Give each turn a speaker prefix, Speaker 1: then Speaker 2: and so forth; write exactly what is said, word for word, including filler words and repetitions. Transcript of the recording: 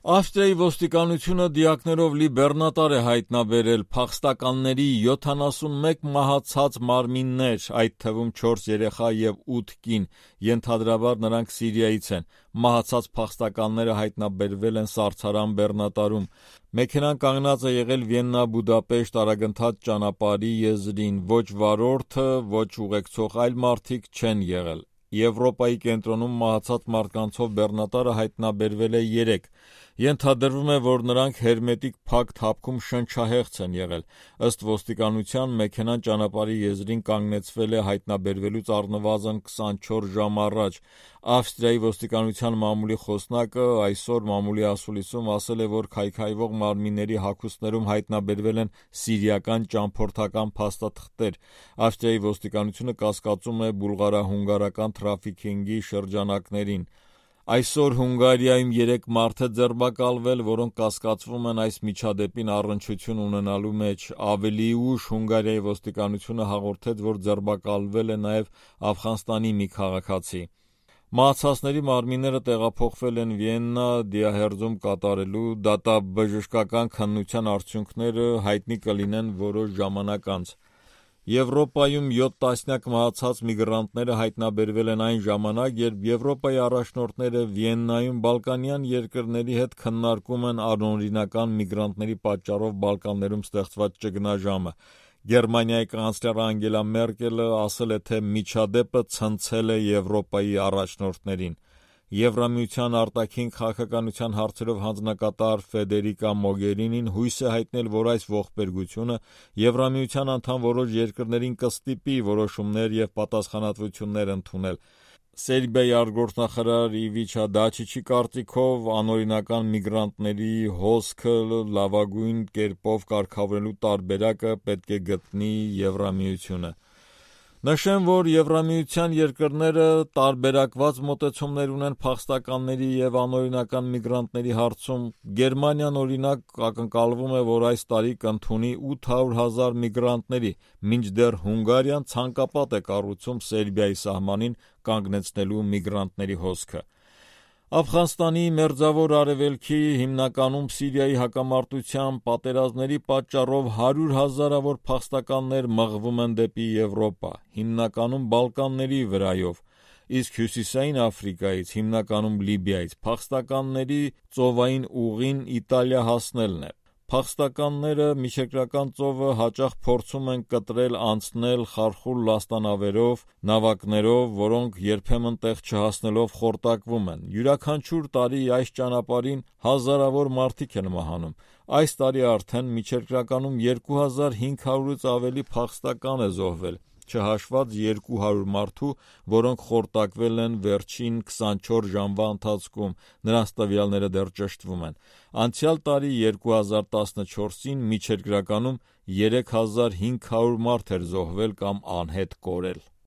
Speaker 1: Ավստրիայի ոստիկանությունը դիակներով լի բեռնատար է հայտնաբերել փախստականների յոթանասունմեկ մահացած մարմիններ, այդ թվում չորս երեխա և ութ կին, ենթադրաբար նրանք Սիրիայից են։ Մահացած փախստականները հայտնաբերվել են Սարդարան բեռնատարում։ Մեքենան կանգնած է եղել Վիեննա-Բուդապեշտ արագընթաց ճանապարհի եզրին, ոչ վարորդը, ոչ ուղեկցող այլ մարդիկ չեն եղել։ Եվրոպայի կենտրոնում մահացած մարդկանցով բեռնատարը հայտնաբերվել է երեք։ Ենթադրվում է, որ նրանք հերմետիկ փակ թափքում շնչահեղձ են եղել։ Ըստ ոստիկանության, մեքենան ճանապարհի եզրին կանգնեցվել է հայտնաբերվելուց առնվազն քսանչորս ժամ առաջ։ Ավստրիայի ոստիկանության մամուլի խոսնակը այսօր մամուլի ասուլիսում ասել է, որ քայքայվող մարմինների հագուստներում հայտնաբերվել են սիրիական ճամփորդական փաստաթղթեր։ Ավստրիայի ոստիկանությունը կասկածում է բուլղարա-հունգարական թրաֆիքինգի շրջանակներին։ Այսօր Հունգարիայում երեք մարդ է ձերբակալվել, որոնք կասկածվում են այս միջադեպին առնչություն ունենալու մեջ։ Ավելի ուշ Հունգարիայի ոստիկանությունը հաղորդեց, որ ձերբակալվել է նաև Աֆղանստանի մի քաղաքացի։ Մահացածների մարմինները տեղափոխվել են Վիեննա դիահերձում կատարելու, դատաբժշկական քննության արդյունքները հայտնի կլինեն որոշ ժամանակ անց։ Եվրոպայում յոթ տասնյակ մահացած միգրանտները հայտնաբերվել են այն ժամանակ, երբ Եվրոպայի առաջնորդները Վիեննայում բալկանյան երկրների հետ քննարկում են անօրինական միգրանտների պատճառով Բալկաններում ստեղծված ճգնաժամը։ Գերմանիայի կանցլեր Անգելա Մերկելը ասել է, թե միջադեպը ցնցել է Եվրոպայի առաջնորդներին։ Եվրամիության արտաքին քաղաքականության հարցերով հանձնակատար Ֆեդերիկա Մոգերինին հույս է հայտնել, որ այս ողբերգությունը Եվրամիության անդամ որոշ երկրներին կստիպի որոշումներ և պատասխանատվություններ ընդունել։ Սերբիայի արտգործնախարար Իվիչա Դաչիչի կարծիքով անօրինական միգրանտների հոսքը լավագույն կերպով կարգավորելու տարբերակը պետք է գտնի Եվրամիությունը։ Նշեմ, որ Եվրամիության երկրները տարբերակված մոտեցումներ ունեն փախստականների և անօրինական միգրանտների հարցում։ Գերմանիան, օրինակ, ակնկալվում է, որ այս տարի կընդունի ութ հարյուր հազար միգրանտների, մինչդեռ Հունգարիան ցանկապատ է կառուցում Սերբիայի սահմանին կանգնեցնելու միգրանտների հոսքը։ Աֆղանստանի մերձավոր արևելքի, հիմնականում Սիրիայի հակամարտության պատերազմների պատճառով հարյուր հազարավոր փախստականներ մղվում են դեպի Եվրոպա, հիմնականում Բալկանների վրայով, իսկ Հյուսիսային Աֆրիկայից, հիմնականում Լիբիայից, փախստականների ծովային ուղին Իտալիա հասնելն է։ Փախստականները միջերկրական ծովը հաճախ փորձում են կտրել անցնել խարխուլ լաստանավերով, նավակներով, որոնք երբեմն տեղ չհասնելով խորտակվում են։ Յուրաքանչյուր տարի այս ճանապարհին հազարավոր մարդիկ են մահանում։ Այս տարի արդեն միջերկրականում երկու հազար հինգ հարյուրից ավելի փախստական է զոհվել, չհաշված երկու հարյուր մարդու, որոնք խորտակվել են վերջին քսանչորս ժամվա ընթացքում, նրանց տվյալները դեռ ճշտվում են։ Անցյալ տարի երկու հազար տասնչորսին միջերկրականում երեք հազար հինգ հարյուր մարդ էր զոհվել կամ անհետ կորել։